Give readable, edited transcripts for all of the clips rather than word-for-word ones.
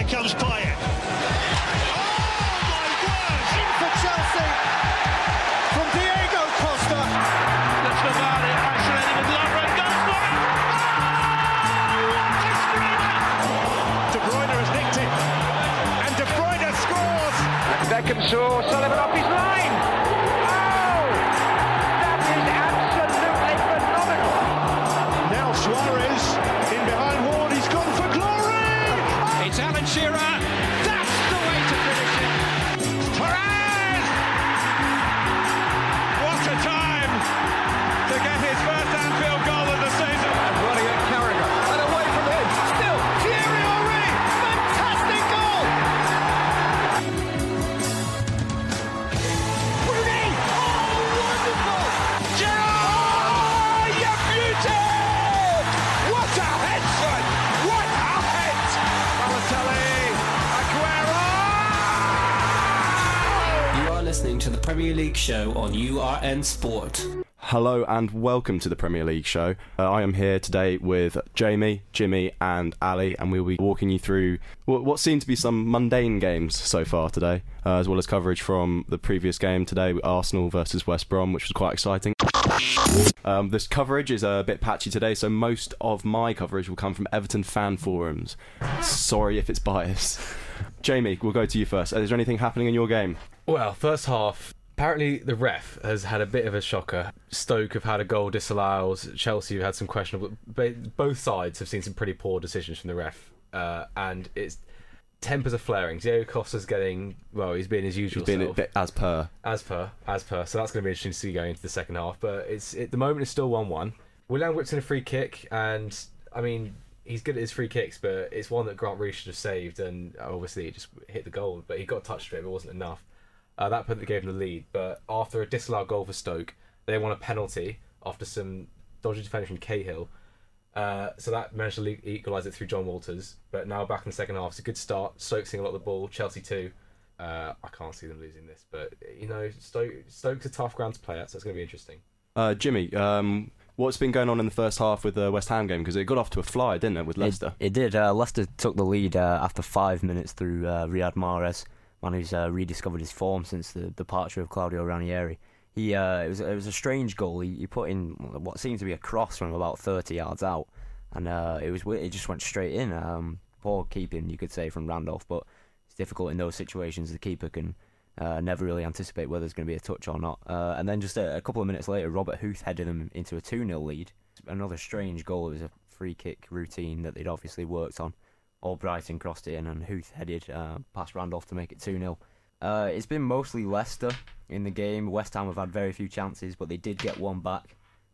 comes Payet. Oh my word! In for Chelsea from Diego Costa. That's the ball. Isolated with Lovren goes for it. Oh, what a screamer! De Bruyne has nicked it, and De Bruyne scores. Beckham saw Sullivan off his line. Oh, that is absolutely phenomenal. Now Suarez in behind Ward. He's gone for glory. It's Alan Shearer. That's the way to finish it. Torres! What a time to get his first Anfield goal of the season. And running at Carragher. And away from him. Still, Thierry Henry. Fantastic goal. Rooney. Oh, wonderful. Gerrard! You beauty! What a head, son! What a head! Balotelli, Aguero! You are listening to the Premier League show on URN Sport. Hello and welcome to the Premier League show. I am here today with Jamie, Jimmy and Ali, and we'll be walking you through what seem to be some mundane games so far today, as well as coverage from the previous game today, Arsenal versus West Brom, which was quite exciting. This coverage is a bit patchy today, so most of my coverage will come from Everton fan forums. Sorry if it's biased. Jamie, we'll go to you first. Is there anything happening in your game? Well, first half, apparently the ref has had a bit of a shocker. Stoke have had a goal disallowed. Chelsea have had some questionable... Both sides have seen some pretty poor decisions from the ref. And it's tempers are flaring. Diego Costa's getting... Well, he's being his usual He's been self. a bit as per. As per. So that's going to be interesting to see going into the second half. But at the moment it's still 1-1. Willian whips in a free kick. And, I mean, he's good at his free kicks, but it's one that Grant Reece should have saved. And obviously he just hit the goal. But he got touched straight, but it wasn't enough. That put gave them the lead, but after a disallowed goal for Stoke, they won a penalty after some dodgy defending from Cahill. So that managed to equalise it through John Walters. But now back in the second half, it's a good start. Stoke seeing a lot of the ball, Chelsea too. I can't see them losing this, but you know, Stoke's a tough ground to play at, so it's going to be interesting. Jimmy, what's been going on in the first half with the West Ham game? Because it got off to a fly, didn't it, with Leicester? It did. Leicester took the lead after 5 minutes through Riyad Mahrez. Man who's rediscovered his form since the departure of Claudio Ranieri. It was a strange goal. He put in what seemed to be a cross from about 30 yards out, and it just went straight in. Poor keeping, you could say, from Randolph, but it's difficult in those situations. The keeper can never really anticipate whether there's going to be a touch or not. And then just a couple of minutes later, Robert Huth headed them into a 2-0 lead. Another strange goal. It was a free kick routine that they'd obviously worked on. Albrighton crossed it in and Huth headed past Randolph to make it 2-0. It's been mostly Leicester in the game. West Ham have had very few chances, but they did get one back.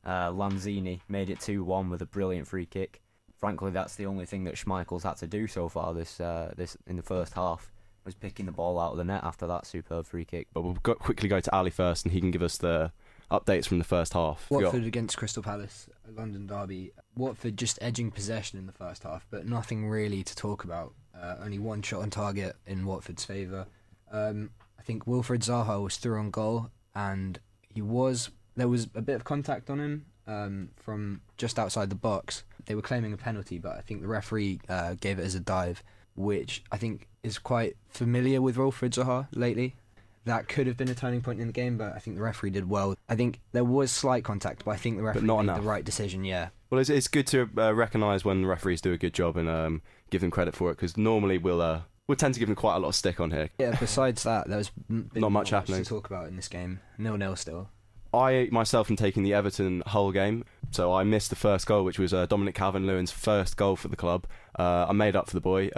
Lanzini made it 2-1 with a brilliant free kick. Frankly, that's the only thing that Schmeichel's had to do so far this in the first half, was picking the ball out of the net after that superb free kick. But we'll quickly go to Ali first, and he can give us the updates from the first half. Watford against Crystal Palace, a London derby. Watford just edging possession in the first half, but nothing really to talk about. Only one shot on target in Watford's favour. I think Wilfred Zaha was through on goal, and there was a bit of contact on him from just outside the box. They were claiming a penalty, but I think the referee gave it as a dive, which I think is quite familiar with Wilfred Zaha lately. That could have been a turning point in the game, but I think the referee did well. I think there was slight contact, but I think the referee made the right decision, yeah. Well, it's good to recognise when the referees do a good job and give them credit for it, because normally we'll tend to give them quite a lot of stick on here. Yeah, besides that, there's not much happening to talk about in this game. 0-0 still. I myself am taking the Everton Hull game, so I missed the first goal, which was Dominic Calvert-Lewin's first goal for the club. I made up for the boy.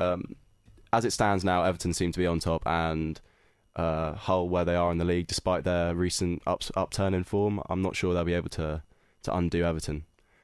As it stands now, Everton seem to be on top, and Hull, where they are in the league, despite their recent upturn in form, I'm not sure they'll be able to undo Everton.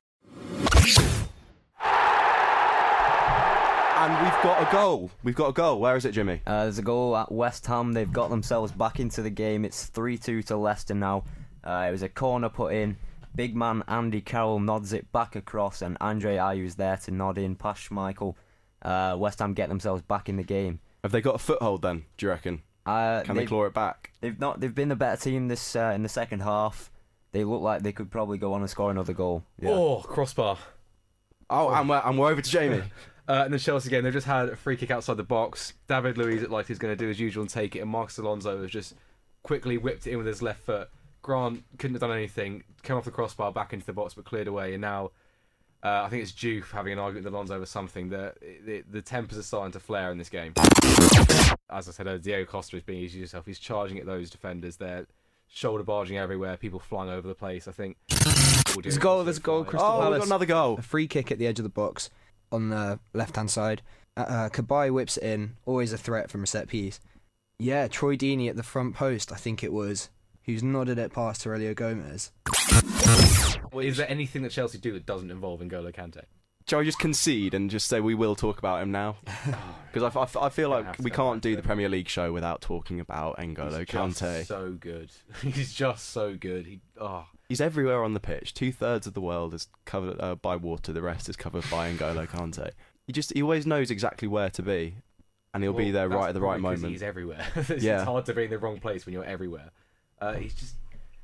And we've got a goal. Where is it, Jimmy? There's a goal at West Ham. They've got themselves back into the game. It's 3-2 to Leicester now. It was a corner put in. Big man Andy Carroll nods it back across, and Andre Ayew's there to nod in past Schmeichel. West Ham get themselves back in the game. Have they got a foothold then, do you reckon? Can they claw it back? They've been the better team this in the second half. They look like they could probably go on and score another goal. Yeah. Oh, crossbar. Oh, and we're over to Jamie. In the Chelsea game, they've just had a free kick outside the box. David Luiz looked like he was going to do his usual and take it, and Marcus Alonso has just quickly whipped it in with his left foot. Grant couldn't have done anything, came off the crossbar back into the box but cleared away, and now I think it's Juve having an argument with Alonso over something. The tempers are starting to flare in this game. As I said, Diego Costa is being easy himself. He's charging at those defenders. They're shoulder barging everywhere, people flying over the place. I think there's a goal, Crystal Palace. We've got another goal. A free kick at the edge of the box on the left-hand side. Cabaye whips it in, always a threat from a set piece. Yeah, Troy Deeney at the front post, I think it was, who's nodded it past Aurelio Gomez. Is there anything that Chelsea do that doesn't involve N'Golo Kante? Shall we just concede and just say we will talk about him now? Because I feel like we can't do the Premier League show without talking about N'Golo Kante. He's so good. He's just so good. He's everywhere on the pitch. 2/3 of the world is covered by water. The rest is covered by N'Golo Kante. He always knows exactly where to be, and he'll be there right at the right moment. He's everywhere. It's hard to be in the wrong place when you're everywhere. He's just.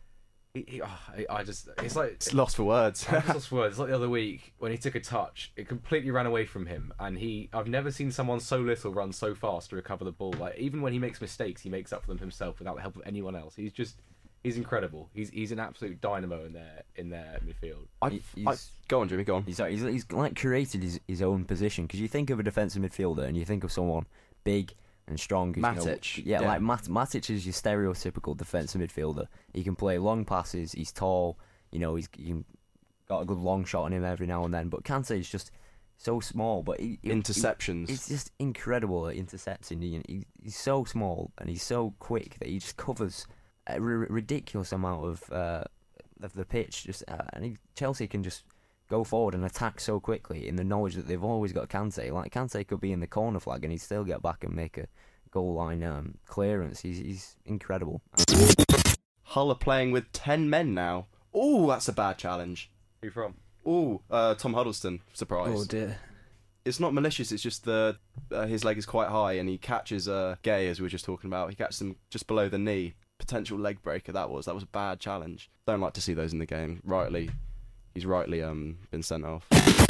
It's like it's lost for words. Lost for words. It's like the other week when he took a touch, it completely ran away from him, and I've never seen someone so little run so fast to recover the ball. Like even when he makes mistakes, he makes up for them himself without the help of anyone else. He's incredible. He's an absolute dynamo in their midfield. Go on, Jimmy. Go on. He's like created his own position, because you think of a defensive midfielder and you think of someone big and strong. Matic. Like Matic is your stereotypical defensive midfielder. He can play long passes. He's tall. He's got a good long shot on him every now and then. But Kante is just so small. But interceptions. He's just incredible at intercepting. He's so small and he's so quick that he just covers a ridiculous amount of the pitch. Chelsea can just go forward and attack so quickly in the knowledge that they've always got Kante. Like Kante could be in the corner flag and he'd still get back and make a goal line clearance. He's incredible. Hull are playing with 10 men now. Oh, that's a bad challenge. Who you from? Oh, Tom Huddleston. Surprise. Oh dear. It's not malicious. It's just his leg is quite high and he catches Gay, as we were just talking about. He catches him just below the knee. Potential leg breaker. That was a bad challenge. Don't like to see those in the game. He's rightly been sent off.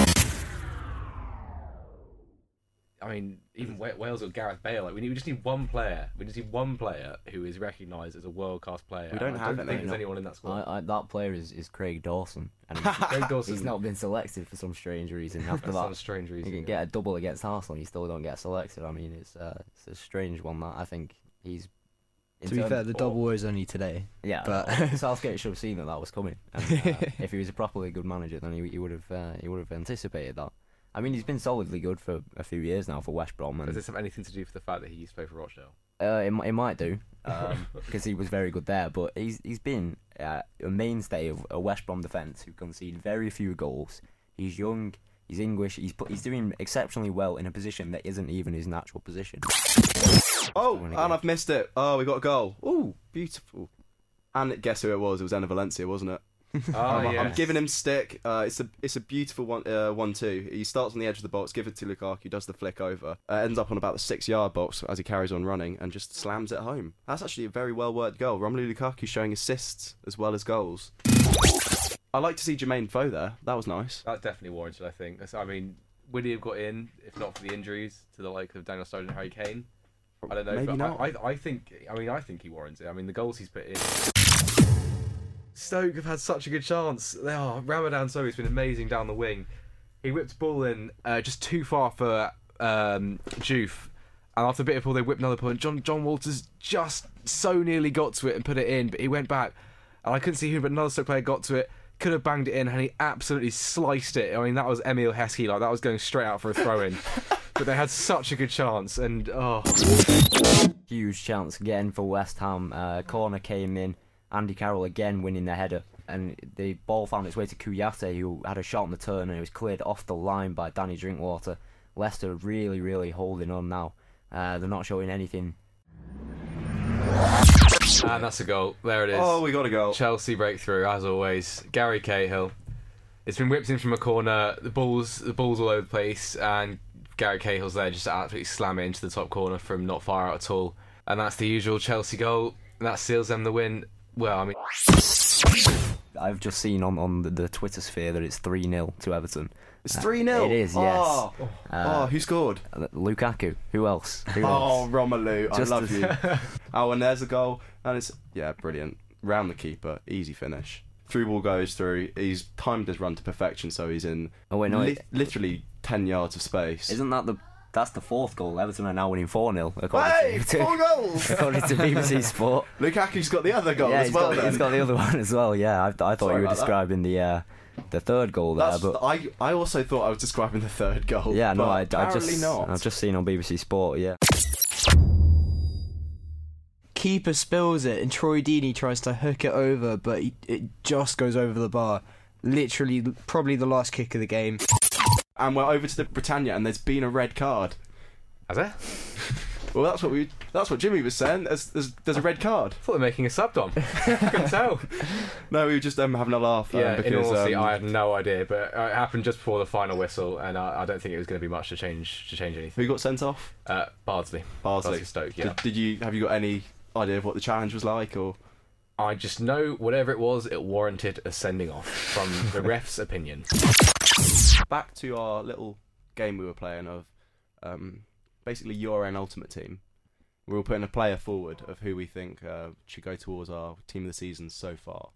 I mean, even Wales got Gareth Bale. Like we just need one player. We just need one player who is recognised as a world-class player. We don't have think there's anyone in that squad. That player is Craig Dawson. And Craig Dawson. He's not been selected for some strange reason. After that, some strange reason. You can get a double against Arsenal and you still don't get selected. I mean, it's a strange one that I think he's. To be fair, the double was only today. Yeah, but Southgate should have seen that was coming. And, if he was a properly good manager, then he would have anticipated that. I mean, he's been solidly good for a few years now for West Brom. And does this have anything to do with the fact that he used to play for Rochdale? It might do, because he was very good there. But he's been a mainstay of a West Brom defence who concede very few goals. He's young. He's English. He's doing exceptionally well in a position that isn't even his natural position. Oh, and I've missed it. Oh, we got a goal. Ooh, beautiful. And guess who it was? It was Enner Valencia, wasn't it? I'm giving him stick. It's a beautiful 1-2. He starts on the edge of the box, gives it to Lukaku, does the flick over, ends up on about the 6-yard box as he carries on running and just slams it home. That's actually a very well worked goal. Romelu Lukaku showing assists as well as goals. I like to see Jermaine Foe there. That was nice. That's definitely warranted, I think. I mean, would he have got in if not for the injuries to the like of Daniel Sturridge and Harry Kane? I don't know. Maybe but not. I think he warrants it. I mean, the goals he's put in. Stoke have had such a good chance. Ramadan Sohi's been amazing down the wing. He whipped the ball in just too far for Juve. And after a bit of ball, they whipped another ball. And John Walters just so nearly got to it and put it in, but he went back. And I couldn't see who, but another Stoke player got to it, could have banged it in, and he absolutely sliced it. I mean, that was Emil Heskey. Like, that was going straight out for a throw-in. But they had such a good chance, and huge chance again for West Ham. Corner came in. Andy Carroll again winning the header, and the ball found its way to Kouyaté, who had a shot on the turn, and it was cleared off the line by Danny Drinkwater. Leicester really, really holding on now. They're not showing anything. And that's a goal. There it is. Oh, we got a goal. Chelsea breakthrough, as always. Gary Cahill. It's been whipped in from a corner. The ball's all over the place, and Gary Cahill's there just to absolutely slam it into the top corner from not far out at all. And that's the usual Chelsea goal. And that seals them the win. Well, I mean... I've just seen on the Twitter sphere that it's 3-0 to Everton. It's 3-0. It is, yes. Who scored? Lukaku. Who else? Romelu, I Just love as- you. And there's a goal, and it's brilliant. Round the keeper, easy finish. Through ball goes through. He's timed his run to perfection, so he's in literally 10 yards of space. Isn't that's the fourth goal? Everton are now winning 4-0. According to 4 goals! according to BBC Sport. Lukaku's got the other goal Yeah, as well. he's got the other one as well. Yeah, I thought Sorry you were about that. describing the third goal there, but I also thought I was describing the third goal. yeah, no, but apparently I've not. just seen on BBC Sport. Yeah. Keeper spills it, and Troy Deeney tries to hook it over, but it just goes over the bar. Literally, probably the last kick of the game. And we're over to the Britannia, and there's been a red card. Has there? Well, that's what Jimmy was saying. There's a red card. I thought they were making a sub, Dom. I couldn't tell. No, we were just having a laugh. Yeah, because, in all honesty, I had no idea, but it happened just before the final whistle, and I don't think it was going to be much to change anything. who got sent off? Bardsley. Bardsley. Stoke, yeah. Have you got any idea of what the challenge was like, or? I just know whatever it was, it warranted a sending off from the ref's opinion. Back to our little game we were playing of basically your own ultimate team. We were putting a player forward of who we think should go towards our team of the season so far.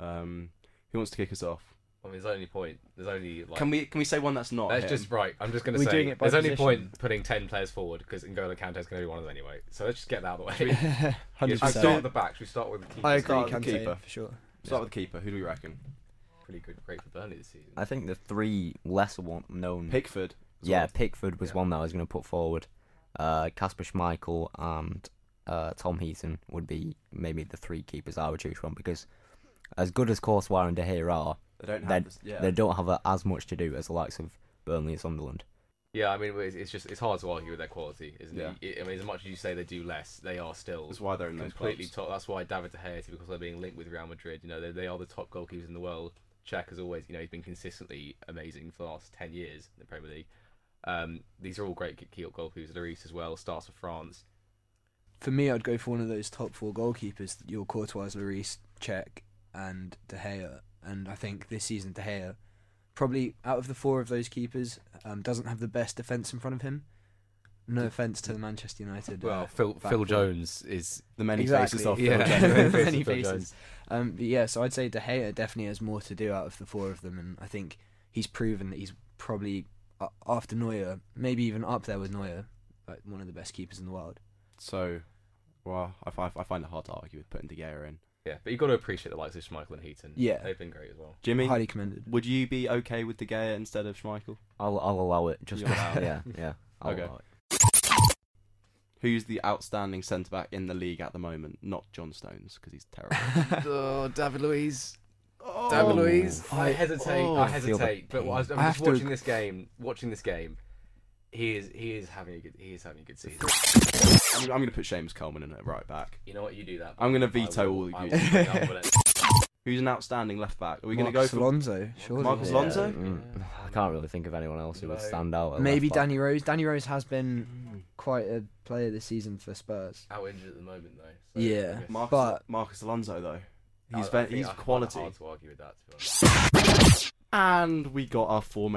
Who wants to kick us off? I mean, there's only like... Can we say one that's not Let's him? just I'm just going We're to doing say it by there's only position. point putting 10 players forward because N'Golo Kante's going to be one of them anyway. So let's just get that out of the way. 100%. Should we start at the back? Should we start with the keeper? I agree, Start with the Kante, keeper. for sure. Start with the keeper. Who do we reckon? Pretty great for Burnley this season. I think the three lesser known. Pickford. as Yeah, well. Pickford was one that I was going to put forward. Kasper Schmeichel and Tom Heaton would be maybe the three keepers I would choose from, because as good as Courtois and De Gea are, they don't have as much to do as the likes of Burnley and Sunderland. Yeah, I mean, it's hard to argue with their quality, isn't Yeah. it? I mean, as much as you say they do less, they are still That's why they're in those completely clubs. top. That's why David De Gea, because they're being linked with Real Madrid. You know, they are the top goalkeepers in the world. Czech, as always, he's been consistently amazing for the last 10 years in the Premier League. These are all great goalkeepers. Lloris as well, starts for France. For me, I'd go for one of those top four goalkeepers: your Courtois, Lloris, Cech, and De Gea. And I think this season, De Gea, probably out of the four of those keepers, doesn't have the best defence in front of him. No offence to the Manchester United. Well, back Phil four. Jones is The many Exactly. faces of Yeah. Phil Jones. Many Phil faces. Jones. But yeah, so I'd say De Gea definitely has more to do out of the four of them, and I think he's proven that he's probably after Neuer, maybe even up there with Neuer, like one of the best keepers in the world. So, well, I find it hard to argue with putting De Gea in. Yeah, but you've got to appreciate the likes of Schmeichel and Heaton. Yeah. They've been great as well. Jimmy, Highly commended. would you be okay with De Gea instead of Schmeichel? I'll allow it. Just You'll allow it. yeah. I'll Okay. allow it. Who's the outstanding centre back in the league at the moment? Not John Stones, because he's terrible. Oh, David Luiz. Oh. David Luiz. I hesitate. Oh. I Feel the hesitate. But pain. I'm I just have to- watching this game. He is having a good season. I'm going to put Seamus Coleman in at right back. You know what? You do that. I'm gonna I veto will- all of I you. will bring up with it. Who's an outstanding left back? Are we going to go Marcus for Alonso? Surely. Marcus Yeah, Alonso? I can't really think of anyone else who would stand out. at Maybe left back. Danny Rose. Danny Rose has been quite a player this season for Spurs. Out injured at the moment though. So Yeah. I guess- Marcus Alonso, though? I He's think he's I find it quality. hard to argue with that. To be honest. And we got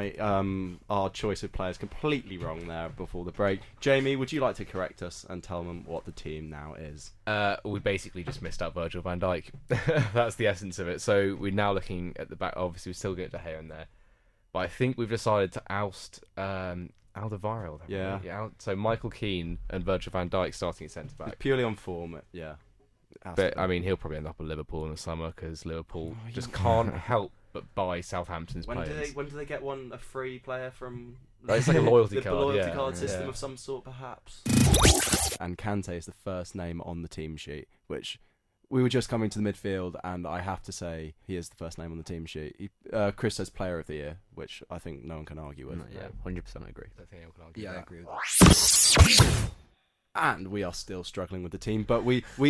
our choice of players completely wrong there before the break. Jamie, would you like to correct us and tell them what the team now is? We basically just missed out Virgil van Dijk. That's the essence of it. So we're now looking at the back. Obviously, we're still getting De Gea in there, but I think we've decided to oust Alderweireld. Yeah. So Michael Keane and Virgil van Dijk starting at centre It's back. purely on form, yeah. It has to But be. I mean, he'll probably end up at Liverpool in the summer because Liverpool just can't help but buy Southampton's when players. do they get a free player from? It's like a loyalty the card. loyalty yeah, card system yeah. of some sort, perhaps. And Kante is the first name on the team sheet, which we were just coming to the midfield, and I have to say he is the first name on the team sheet. Chris says Player of the Year, which I think no one can argue with. Yeah, 100% agree. I don't think anyone can argue Yeah, I with agree with that. And we are still struggling with the team, but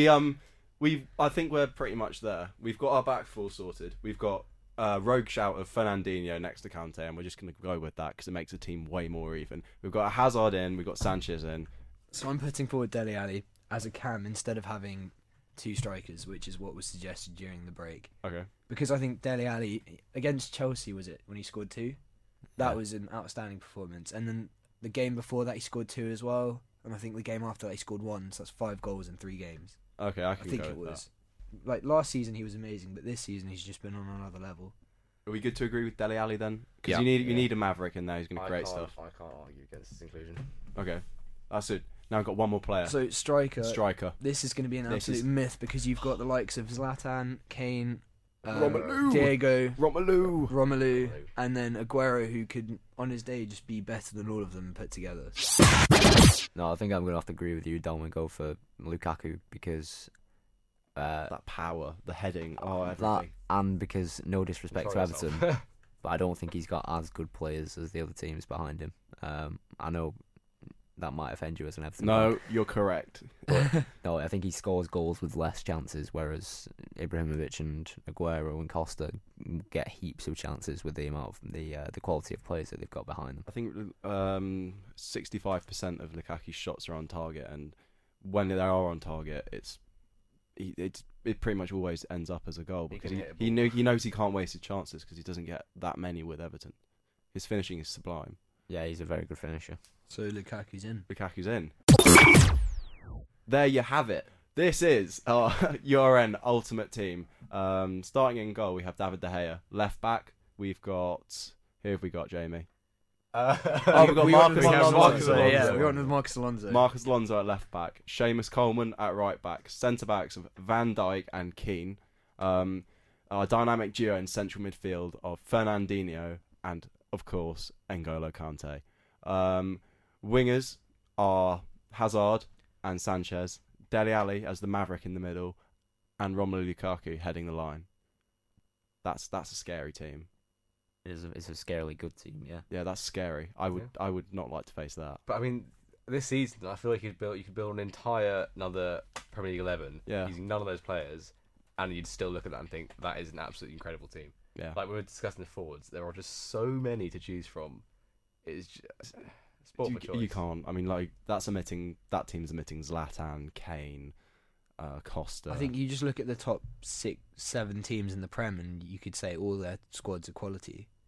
I think we're pretty much there. We've got our back full sorted. We've got rogue shout of Fernandinho next to Kante, and we're just going to go with that because it makes the team way more even. We've got Hazard in, we've got Sanchez in. So I'm putting forward Dele Alli as a cam instead of having 2 strikers, which is what was suggested during the break. Okay. Because I think Dele Alli against Chelsea, was it when he scored 2? That Yeah. was an outstanding performance. And then the game before that he scored 2 as well. And I think the game after that he scored 1. So that's 5 goals in 3 games. Okay, I I can think go it with was. Like last season he was amazing, but this season he's just been on another level. That. Are we good to agree with Dele Alli then? Because Yeah. you need a Maverick in there who's going to create stuff. I can't argue against this inclusion. Okay, that's it. Now I've got one more player. So striker. This is going to be an This absolute is- myth because you've got the likes of Zlatan, Kane, Romelu. Diego, Romelu. Romelu, and then Aguero, who could on his day just be better than all of them put together. No, I think I'm going to have to agree with you, Dom, and go for Lukaku because That power, the heading, that, everything. and because no disrespect to Control Everton, yourself. but I don't think he's got as good players as the other teams behind him. I know that might offend you as an Everton fan. No, you're correct. No, I think he scores goals with less chances, whereas Ibrahimovic and Aguero and Costa get heaps of chances with the amount of the quality of players that they've got behind them. I think 65% of Lukaku's shots are on target, and when they are on target, it pretty much always ends up as a goal He because can hit a he ball. knows he can't waste his chances because he doesn't get that many with Everton. His finishing is sublime. Yeah, he's a very good finisher. So Lukaku's in. Lukaku's in. There you have it. This is our URN Ultimate Team. Starting in goal, we have David De Gea. Left back, we've got... Who have we got, Jamie? Oh, we've got Marcus Alonso. Yeah, we went with Marcus Alonso. Marcus Alonso at left back. Seamus Coleman at right back. Centre backs of Van Dijk and Keane. Our dynamic duo in central midfield of Fernandinho and, of course, N'Golo Kante. Wingers are Hazard and Sanchez. Dele Alli as the Maverick in the middle, and Romelu Lukaku heading the line. That's a scary team. It's a scarily good team, yeah. Yeah, that's scary. I would not like to face that. But I mean, this season, I feel like you could build an entire another Premier League 11 Yeah. using none of those players, and you'd still look at that and think that is an absolutely incredible team. Yeah. Like we were discussing the forwards, there are just so many to choose from. It's just sport for choice. You can't. I mean, like that team's emitting Zlatan, Kane, Costa. I think you just look at the top 6, 7 teams in the Prem, and you could say all their squads are quality.